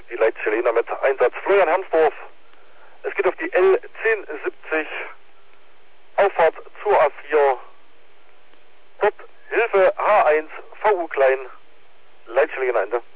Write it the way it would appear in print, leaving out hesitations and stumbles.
die Leitchilena mit Einsatz Florian Hermsdorf. Es geht auf die L1070, Auffahrt zur A4, dort Hilfe H1, VU klein, Leitchilena Ende.